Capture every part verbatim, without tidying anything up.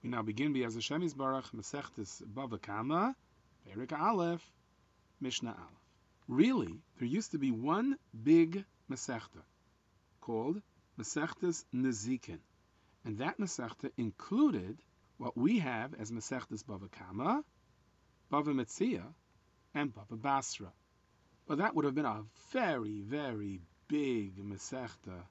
We now begin B'ez Hashem Yisbarach Masechtes Bava Kama, Perek Aleph, Mishnah Aleph. Really, there used to be one big Masechta called Masechtes Nezikin, and that Masechta included what we have as Masechtes Bava Kama, Bava Metzia, and Bava Basra. Well, that would have been a very, very big Masechta,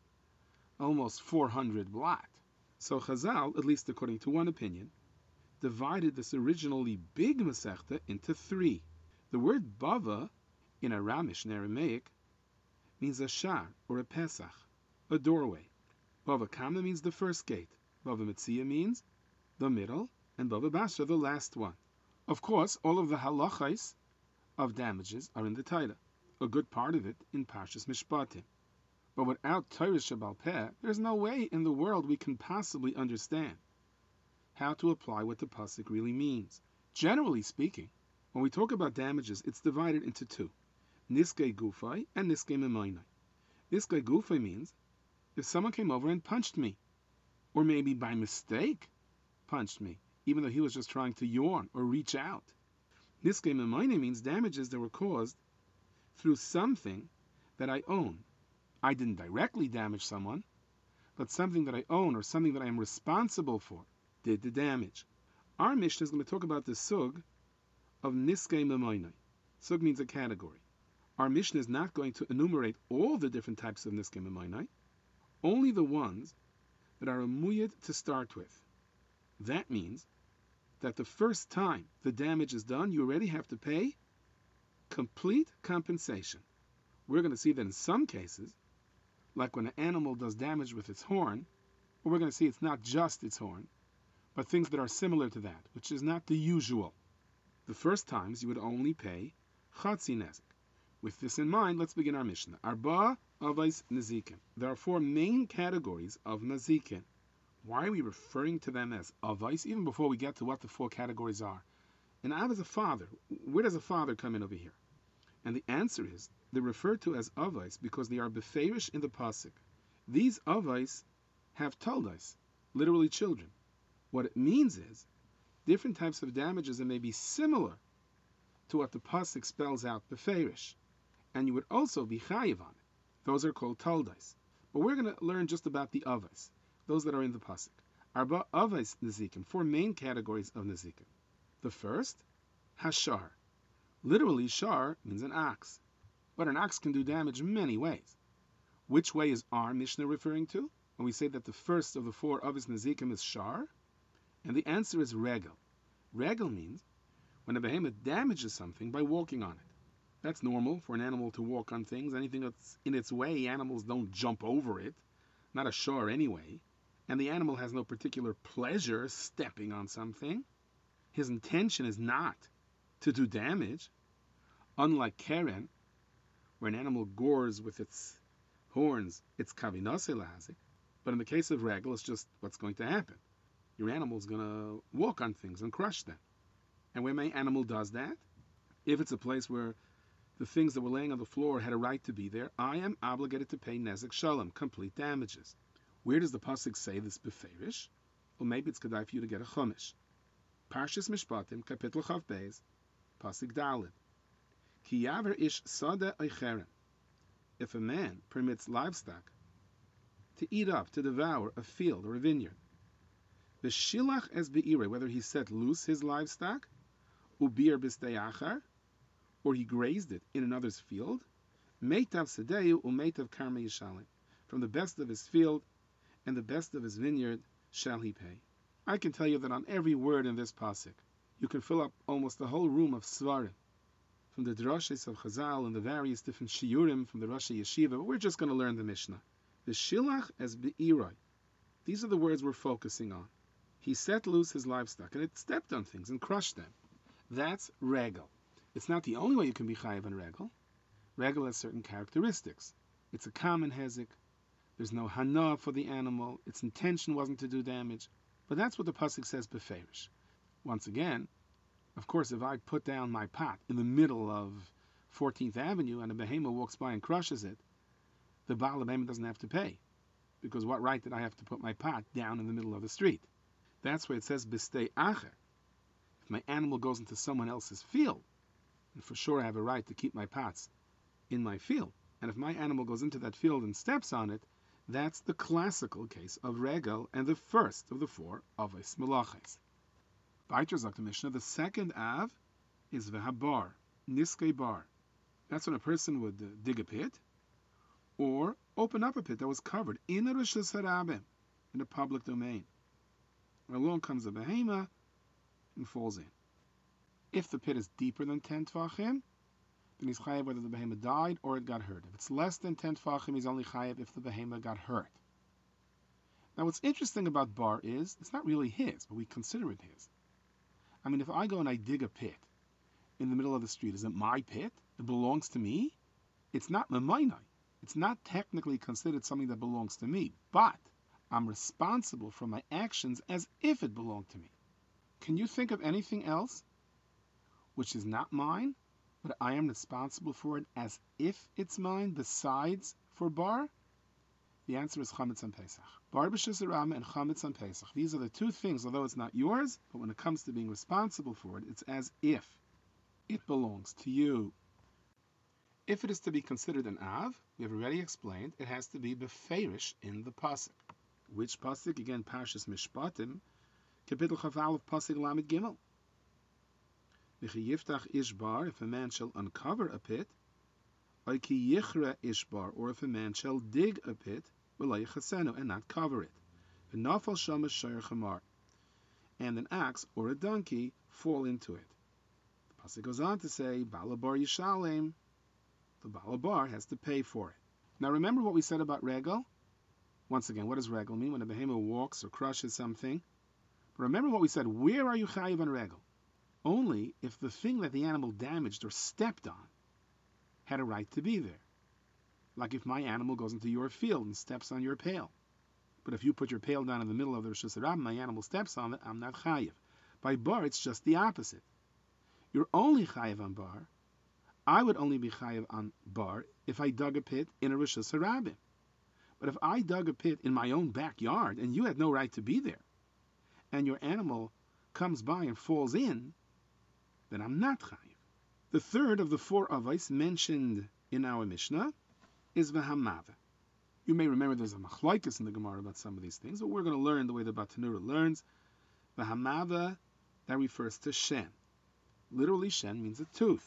almost four hundred blot. So Chazal, at least according to one opinion, divided this originally big Masechta into three. The word Bava in Aramish and Aramaic means a shar, or a Pesach, a doorway. Bava Kama means the first gate. Bava Metzia means the middle, and Bava Basra the last one. Of course, all of the halachais of damages are in the Torah, a good part of it in Parshas Mishpatim. But without Torah Shebal Peh, there's no way in the world we can possibly understand how to apply what the pasuk really means. Generally speaking, when we talk about damages, it's divided into two: Niskei Gufai and Niskei Memoinai. Niskei Gufai means if someone came over and punched me, or maybe by mistake punched me, even though he was just trying to yawn or reach out. Niskei Memoinai means damages that were caused through something that I own. I didn't directly damage someone, but something that I own or something that I am responsible for did the damage. Our Mishnah is going to talk about the sug of Niskei Memoinai. Sug means a category. Our Mishnah is not going to enumerate all the different types of Niskei Memoinai, only the ones that are a muyad to start with. That means that the first time the damage is done, you already have to pay complete compensation. We're going to see that in some cases, like when an animal does damage with its horn, or we're going to see it's not just its horn, but things that are similar to that, which is not the usual. The first times you would only pay chatzi nezik. With this in mind, let's begin our Mishnah. Arba avais nezikin. There are four main categories of nezikin. Why are we referring to them as avais, even before we get to what the four categories are? An av is a father. Where does a father come in over here? And the answer is, they're referred to as avais because they are beferish in the pasuk. These avais have toldos, literally children. What it means is, different types of damages that may be similar to what the pasuk spells out beferish, and you would also be chayiv on it. Those are called toldos. But we're going to learn just about the avais, those that are in the pasuk. Arba avais nezikim, four main categories of nezikim. The first, hashar. Literally, shar means an ox. But an ox can do damage many ways. Which way is our Mishnah referring to when we say that the first of the four avos nezikim is shar? And the answer is regel. Regel means when a behemoth damages something by walking on it. That's normal for an animal to walk on things. Anything that's in its way, animals don't jump over it. Not a shar anyway. And the animal has no particular pleasure stepping on something. His intention is not to do damage, unlike Keren, where an animal gores with its horns, it's kavinase lazik. But in the case of regel, it's just what's going to happen. Your animal's going to walk on things and crush them. And when my animal does that, if it's a place where the things that were laying on the floor had a right to be there, I am obligated to pay nezek shalom, complete damages. Where does the pasuk say this beferish? Well, maybe it's kedai for you to get a chumash. Parshas Mishpatim, Kapitel Chav Beis, Pasuk Daled. Ki yaver ish sada eicheren. If a man permits livestock to eat up, to devour a field or a vineyard, v'shilach es be'ire, whether he set loose his livestock, ubir b'steyachar, or he grazed it in another's field, meitav sedeyu umeitav karmei yishalim. From the best of his field and the best of his vineyard shall he pay. I can tell you that on every word in this pasuk, you can fill up almost the whole room of svarim, from the droshes of Chazal and the various different shiurim from the Rosh Yeshiva, but we're just going to learn the Mishnah. The shilach as be'iroi. These are the words we're focusing on. He set loose his livestock, and it stepped on things and crushed them. That's regel. It's not the only way you can be chayiv on regel. Regel has certain characteristics. It's a common hezek. There's no hana for the animal. Its intention wasn't to do damage. But that's what the pasuk says beferish. Once again, of course, if I put down my pot in the middle of fourteenth Avenue and a behemoth walks by and crushes it, the Baal behemoth doesn't have to pay. Because what right did I have to put my pot down in the middle of the street? That's why it says bistei acher. If my animal goes into someone else's field, and for sure I have a right to keep my pots in my field, and if my animal goes into that field and steps on it, that's the classical case of regel and the first of the four avos malaches. Weiter sagt the Mishnah, the second av is vehabar, niskei bar. That's when a person would uh, dig a pit or open up a pit that was covered in a rishus harabim, in a public domain. And along comes a behema and falls in. If the pit is deeper than ten tvachim, then he's chayav whether the behema died or it got hurt. If it's less than ten tvachim, he's only chayav if the behema got hurt. Now what's interesting about bar is, it's not really his, but we consider it his. I mean, if I go and I dig a pit in the middle of the street, is it my pit? It belongs to me? It's not mamainai. It's not technically considered something that belongs to me, but I'm responsible for my actions as if it belonged to me. Can you think of anything else which is not mine, but I am responsible for it as if it's mine besides for bar? The answer is chametz on Pesach. Bar b'shus harabim and chametz on Pesach. These are the two things, although it's not yours, but when it comes to being responsible for it, it's as if it belongs to you. If it is to be considered an av, we have already explained, it has to be beferish in the pasuk. Which pasuk? Again, Parshas Mishpatim, Kapitel Chaf Aleph, pasuk Lamed Gimel. V'chi yiftach ishbar, if a man shall uncover a pit, or ki yichra ishbar, or if a man shall dig a pit, v'lo yichasenu, and not cover it. V'nafal shama shayr chamar, and an ox or a donkey fall into it. The pasuk goes on to say, Balabar yishalem, the Balabar has to pay for it. Now remember what we said about regel? Once again, what does regel mean? When a behemoth walks or crushes something. But remember what we said, where are you chayiv on regel? Only if the thing that the animal damaged or stepped on had a right to be there. Like if my animal goes into your field and steps on your pail. But if you put your pail down in the middle of the rishus harabim, my animal steps on it, I'm not chayiv. By bar, it's just the opposite. You're only chayiv on bar. I would only be chayiv on bar if I dug a pit in a rishus harabim. But if I dug a pit in my own backyard and you had no right to be there, and your animal comes by and falls in, then I'm not chayiv. The third of the four avos mentioned in our Mishnah is v'hamava. You may remember there's a machlokes in the Gemara about some of these things, but we're going to learn the way the Batanura learns. V'hamava, that refers to shen. Literally, shen means a tooth.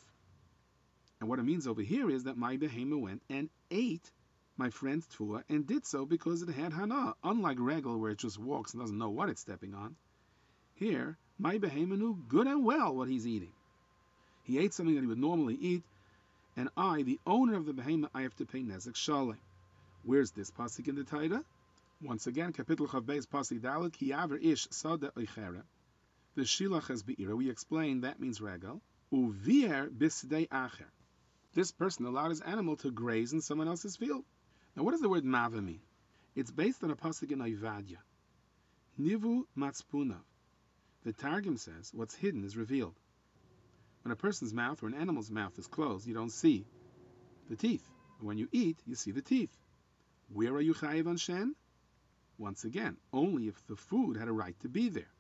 And what it means over here is that my behema went and ate my friend's tefillah and did so because it had hana. Unlike regel, where it just walks and doesn't know what it's stepping on, here, my behema knew good and well what he's eating. He ate something that he would normally eat, and I, the owner of the behema, I have to pay nezek shalem. Where's this pasuk in the Torah? Once again, Kapitel Chav Beis pasuk Dalet, Ki yaver ish sada oichere. The shilach has be'ira. We explained that means regel. Uvier bisdei acher. This person allowed his animal to graze in someone else's field. Now, what does the word mava mean? It's based on a pasuk in Ovadia. Nivu matzpunav. The Targum says what's hidden is revealed. When a person's mouth or an animal's mouth is closed, you don't see the teeth. When you eat, you see the teeth. Where are you chayiv on shen? Once again, only if the food had a right to be there.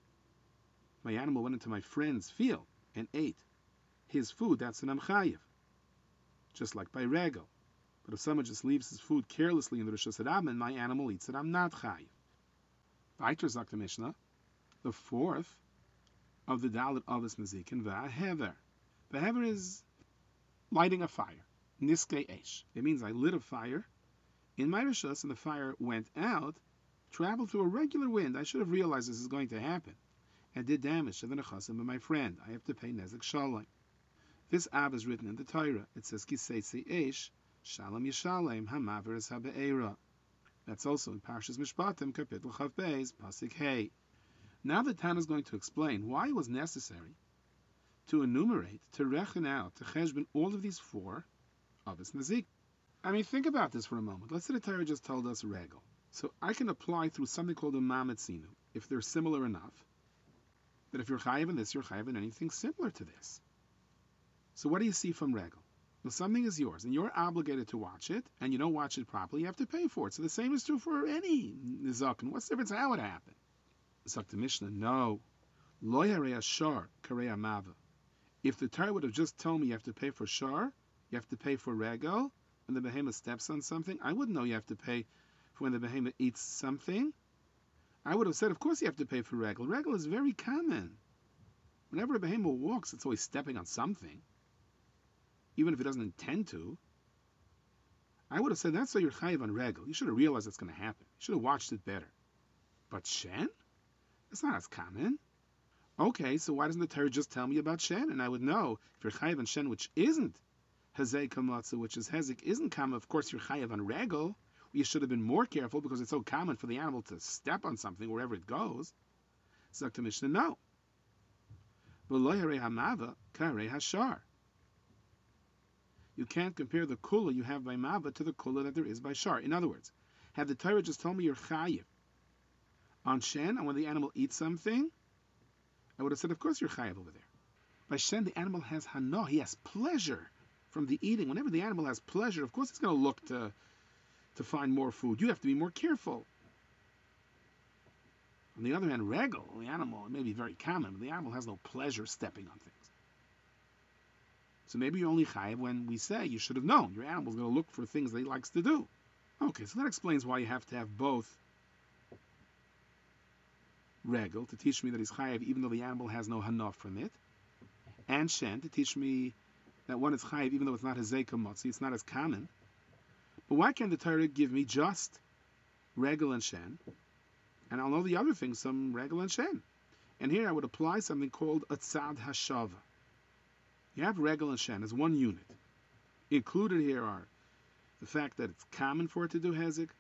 My animal went into my friend's field and ate his food, that's an I'm chayiv. Just like by regel. But if someone just leaves his food carelessly in the rishus harabim and my animal eats it, I'm not chayiv. Weiter sagt the Mishnah, the fourth of the Dalet Avos Nezikin, v'ahever. V'ahever is lighting a fire. Niskei esh. It means I lit a fire in my rishus and the fire went out, traveled through a regular wind. I should have realized this is going to happen, and did damage to the nechasim of my friend. I have to pay nezek shalom. This av is written in the Torah. It says kiseitzi esh shalom yishalem hamaveres habe'era. That's also in Parshas Mishpatim, Kapitel Chav Beis, pasuk Hey. Now the Tana is going to explain why it was necessary to enumerate, to reckon out, to cheshbon all of these four avos nezik. I mean, think about this for a moment. Let's say the Torah just told us regel. So I can apply through something called a mametzinu, if they're similar enough, that if you're chayiv in this, you're chayiv in anything similar to this. So what do you see from regel? Well, something is yours, and you're obligated to watch it, and you don't watch it properly, you have to pay for it. So the same is true for any nizaken. What's the difference how it happened? Sagt the Mishnah, no. Lo yarei shar karei mava. If the Torah would have just told me you have to pay for shar, you have to pay for regel, when the behemoth steps on something, I wouldn't know you have to pay for when the behemoth eats something. I would have said, of course you have to pay for regel. Regel is very common. Whenever a behemoth walks, it's always stepping on something, even if it doesn't intend to. I would have said, that's why you're chayiv on regel. You should have realized that's going to happen. You should have watched it better. But shen? It's not as common. Okay, so why doesn't the Torah just tell me about shen? And I would know, if you're chayiv on shen, which isn't hazei kamatzu, which is hezik, isn't common, of course you're chayiv on regel. You should have been more careful because it's so common for the animal to step on something wherever it goes. Zok the Mishnah, no. You can't compare the kula you have by mava to the kula that there is by shar. In other words, had the Torah just told me you're chayiv on shen, and when the animal eats something, I would have said, of course you're chayiv over there. By shen, the animal has hana, he has pleasure from the eating. Whenever the animal has pleasure, of course it's going to look to to find more food. You have to be more careful. On the other hand, regel, the animal, it may be very common, but the animal has no pleasure stepping on things. So maybe you're only chayiv when we say you should have known. Your animal's going to look for things that he likes to do. Okay, so that explains why you have to have both regel to teach me that he's chayiv even though the animal has no hana from it, and shen to teach me that one is chayiv even though it's not hazei kamotzi, it's not as common. But why can't the Torah give me just regel and shen, and I'll know the other things, some regel and shen? And here I would apply something called a tzad hashava. You have regel and shen as one unit. Included here are the fact that it's common for it to do hezek,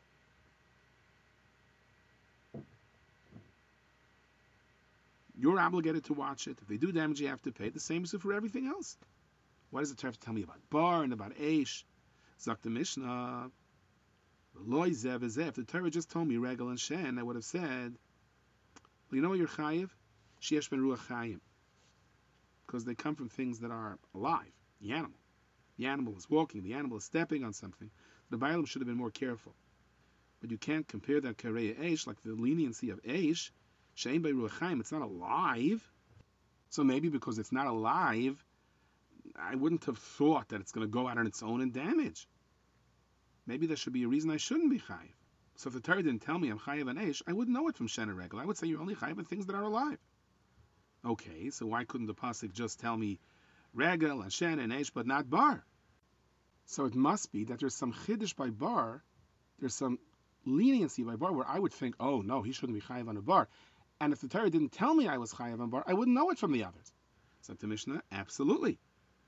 you're obligated to watch it. If they do damage, you have to pay. The same is for everything else. Why does the Torah have to tell me about bar and about eish? Zok the Mishnah, loy zev zev. If the Torah just told me regel and shen, I would have said, well, you know what you're chayiv? Sheyesh ben ruach chayim. Because they come from things that are alive. The animal. The animal is walking. The animal is stepping on something. The Bailam should have been more careful. But you can't compare that karei eish, like the leniency of eish, shein ben ruach chayim. It's not alive. So maybe because it's not alive, I wouldn't have thought that it's going to go out on its own and damage. Maybe there should be a reason I shouldn't be chayiv. So if the Torah didn't tell me I'm chayiv and eish, I wouldn't know it from shen and regel. I would say you're only chayiv on things that are alive. Okay, so why couldn't the pasuk just tell me regel and shen and eish, but not bar? So it must be that there's some chiddush by bar, there's some leniency by bar where I would think, oh no, he shouldn't be chayiv on a bar. And if the Torah didn't tell me I was chayiv on bar, I wouldn't know it from the others. So the Mishnah, absolutely.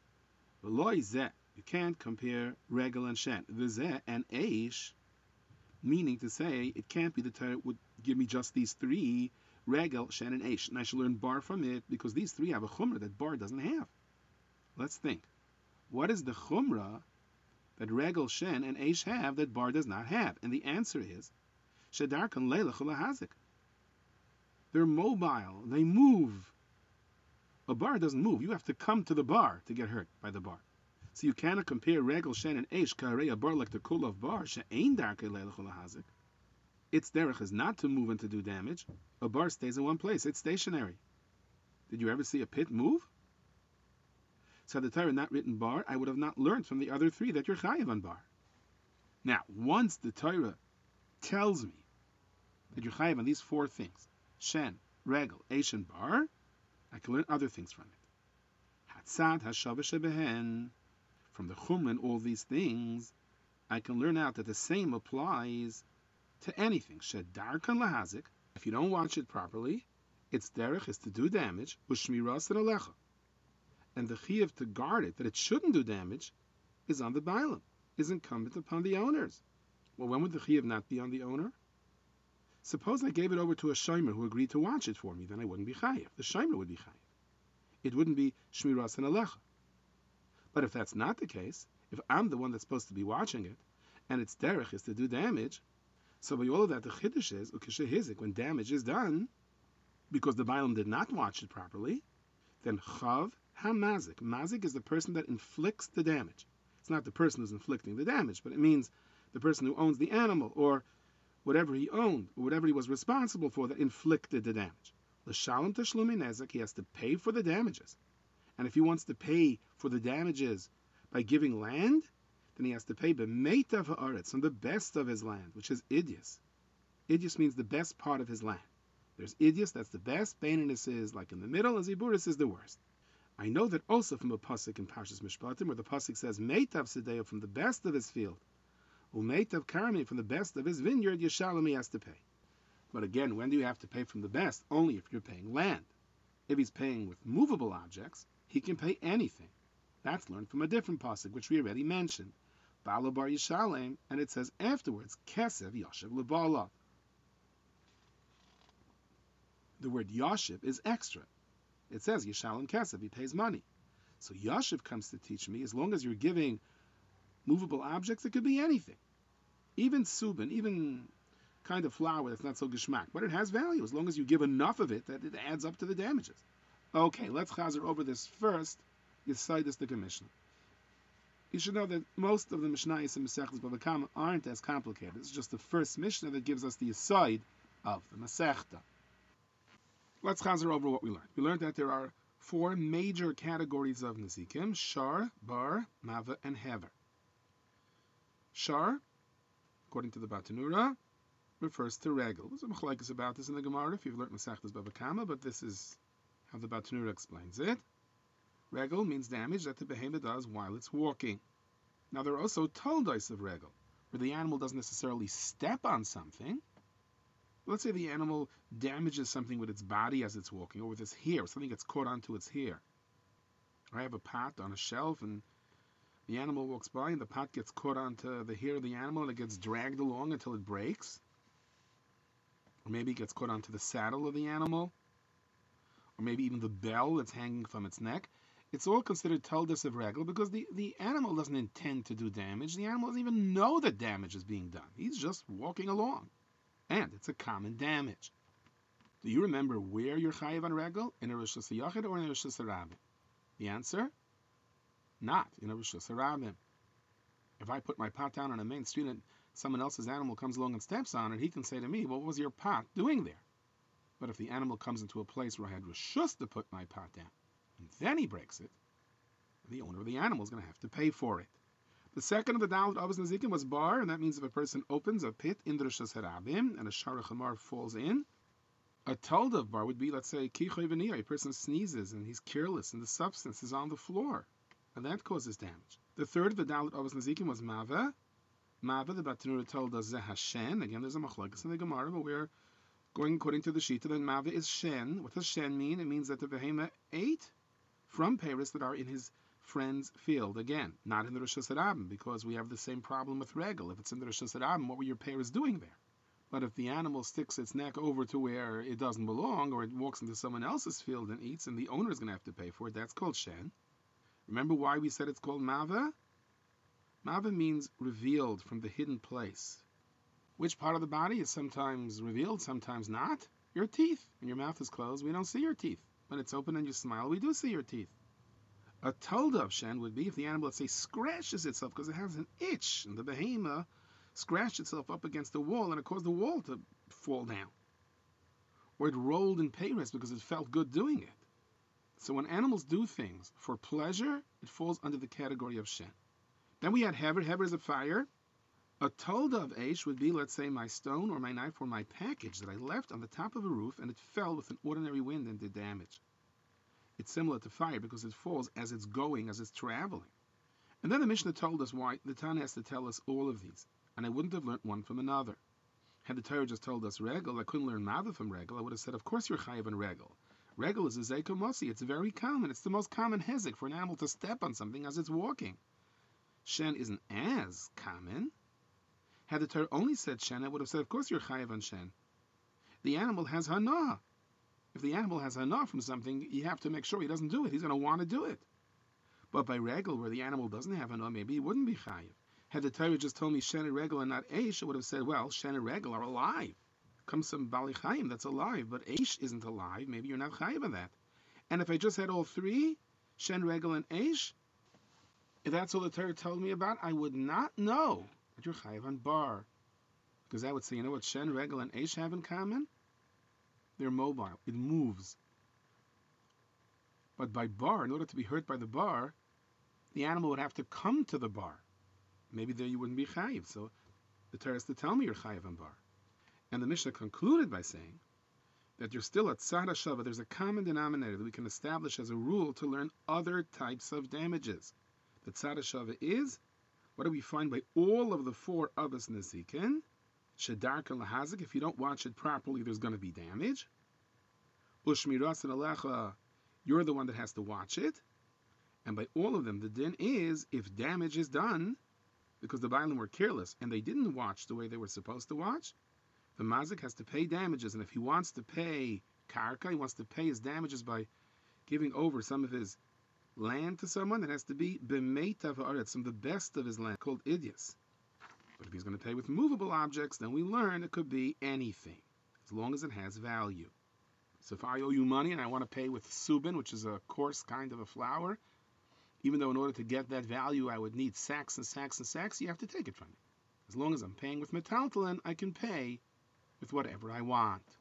You can't compare regel and shen. V'zeh and eish, meaning to say it can't be the Torah would give me just these three, regel, shen, and eish, and I should learn bar from it because these three have a chumrah that bar doesn't have. Let's think. What is the chumrah that regel, shen, and eish have that bar does not have? And the answer is shedarkan leilach lahazik. They're mobile. They move. A bar doesn't move. You have to come to the bar to get hurt by the bar. So you cannot compare regel, shen, and eish karei a bar like the kul of bar she'ein darkei leilach lahazik. Its derech is not to move and to do damage. A bar stays in one place. It's stationary. Did you ever see a pit move? So had the Torah not written bar, I would have not learned from the other three that you're chayiv on bar. Now, once the Torah tells me that you're chayiv on these four things, shen, regel, eish, and bar, I can learn other things from it. Hatzad hashava shebehen. From the chumrah and all these things, I can learn out that the same applies to anything. Shedarkan lahazik. If you don't watch it properly, its derech is to do damage. Ushmiras and alecha. And the chiyuv to guard it, that it shouldn't do damage, is on the bailam, is incumbent upon the owners. Well, when would the chiyuv not be on the owner? Suppose I gave it over to a shomer who agreed to watch it for me, then I wouldn't be chayiv. The shomer would be chayiv. It wouldn't be shmiras and alecha. But if that's not the case, if I'm the one that's supposed to be watching it, and its derech is to do damage, so by all of that, the chiddush is, ukeshehizik, when damage is done, because the bailam did not watch it properly, then chav hamazik. Mazik is the person that inflicts the damage. It's not the person who's inflicting the damage, but it means the person who owns the animal, or whatever he owned, or whatever he was responsible for that inflicted the damage. L'shalom tashlumi nezek, he has to pay for the damages. And if he wants to pay for the damages by giving land, then he has to pay b'meitav ha'aretz, from the best of his land, which is idyus. Idyus means the best part of his land. There's idyus, that's the best. Baininus is like in the middle, and ziburis is the worst. I know that also from a pasuk in Parshas Mishpatim, where the pasuk says meitav sedeo, from the best of his field, umeitav karmi, from the best of his vineyard, yeshalom, he has to pay. But again, when do you have to pay from the best? Only if you're paying land. If he's paying with movable objects, he can pay anything. That's learned from a different pasuk, which we already mentioned. Balo bar yishalem, and it says afterwards, kesev yashiv lebala. The word yashiv is extra. It says yishalem kesev, he pays money. So yashiv comes to teach me, as long as you're giving movable objects, it could be anything. Even subin, even kind of flour that's not so geschmack, but it has value as long as you give enough of it that it adds up to the damages. Okay, let's chazer over this first. Yesodus the Mishnah. You should know that most of the Mishnayos and Masechtas Bava Kama aren't as complicated. It's just the first Mishnah that gives us the aside of the Masechta. Let's chazer over what we learned. We learned that there are four major categories of Nezikim: Shar, Bar, Mava, and Hever. Shar, according to the Batanura, refers to Regel. There's a machlekes about this in the Gemara if you've learned Masechtas Bava Kama, but this is how the Batanura explains it. Regel means damage that the behemoth does while it's walking. Now there are also toldos of regel, where the animal doesn't necessarily step on something. Let's say the animal damages something with its body as it's walking, or with its hair, something gets caught onto its hair. I have a pot on a shelf, and the animal walks by, and the pot gets caught onto the hair of the animal, and it gets dragged along until it breaks. Or maybe it gets caught onto the saddle of the animal, or maybe even the bell that's hanging from its neck. It's all considered toldos of regel because the, the animal doesn't intend to do damage. The animal doesn't even know that damage is being done. He's just walking along. And it's a common damage. Do you remember where you're chayiv on regel? In a Rishus HaYachid or in a Rishus HaRabim? The answer? Not in a Rishus HaRabim. If I put my pot down on a main street and someone else's animal comes along and steps on it, he can say to me, well, what was your pot doing there? But if the animal comes into a place where I had Rishus to put my pot down, and then he breaks it, the owner of the animal is going to have to pay for it. The second of the Dalit Avos Nezikim was bar, and that means if a person opens a pit in the Rishus HaRabim and a Shara Chamar falls in, a tolda of bar would be, let's say, Kichoy V'niyah, a person sneezes and he's careless and the substance is on the floor, and that causes damage. The third of the Dalit Avos Nezikim was Mava. Mava, the Batanura told us Zeh Hashen. Again, there's a machlokes in the Gemara, but we're going according to the Shita, then Mava is Shen. What does Shen mean? It means that the behemoth ate from peiros that are in his friend's field. Again, not in the Rishus HaRabim, because we have the same problem with regel. If it's in the Rishus HaRabim, what were your peiros doing there? But if the animal sticks its neck over to where it doesn't belong, or it walks into someone else's field and eats, and the owner is going to have to pay for it, that's called Shen. Remember why we said it's called Mava? Mava means revealed, from the hidden place. Which part of the body is sometimes revealed, sometimes not? Your teeth. When your mouth is closed, we don't see your teeth. When it's open and you smile, we do see your teeth. A tolda of Shen would be if the animal, let's say, scratches itself because it has an itch, and the behemoth scratched itself up against the wall and it caused the wall to fall down. Or it rolled in peiros because it felt good doing it. So when animals do things for pleasure, it falls under the category of Shen. Then we had Hever. Hever is a fire. A tolda of Eish would be, let's say, my stone or my knife or my package that I left on the top of a roof and it fell with an ordinary wind and did damage. It's similar to fire because it falls as it's going, as it's traveling. And then the Mishnah told us why. The Tana has to tell us all of these. And I wouldn't have learned one from another. Had the Torah just told us regel, I couldn't learn Mava from regel. I would have said, of course you're chayiv on regel. Regel is a zeikomosi. It's very common. It's the most common hezek for an animal to step on something as it's walking. Shen isn't as common. Had the Torah only said Shen, I would have said, of course you're chayiv on Shen. The animal has hana. If the animal has hana from something, you have to make sure he doesn't do it. He's going to want to do it. But by regel, where the animal doesn't have hana, maybe he wouldn't be chayiv. Had the Torah just told me Shen and regel and not Eish, I would have said, well, Shen and regel are alive. Comes some Bali Chaim that's alive, but Eish isn't alive. Maybe you're not chayiv on that. And if I just had all three, Shen, regel, and Eish, if that's all the Torah told me about, I would not know that you're chayiv on bar. Because I would say, you know what Shen, Regel, and Eish have in common? They're mobile. It moves. But by bar, in order to be hurt by the bar, the animal would have to come to the bar. Maybe there you wouldn't be chayiv. So the Torah has to tell me you're chayiv on bar. And the Mishnah concluded by saying that you're still at tzad hashava. There's a common denominator that we can establish as a rule to learn other types of damages. The tzad hashava is, what do we find by all of the four avos nezikin? Shedarka lahazik. If you don't watch it properly, there's going to be damage. Ushmiras and alecha. You're the one that has to watch it. And by all of them, the din is, if damage is done, because the Bailim were careless, and they didn't watch the way they were supposed to watch, the mazik has to pay damages. And if he wants to pay karka, he wants to pay his damages by giving over some of his land to someone, it has to be b'meitav ha'aretz, from the best of his land, called idyas. But if he's going to pay with movable objects, then we learn it could be anything, as long as it has value. So if I owe you money and I want to pay with subin, which is a coarse kind of a flour, even though in order to get that value I would need sacks and sacks and sacks, you have to take it from me. As long as I'm paying with metaltalin, I can pay with whatever I want.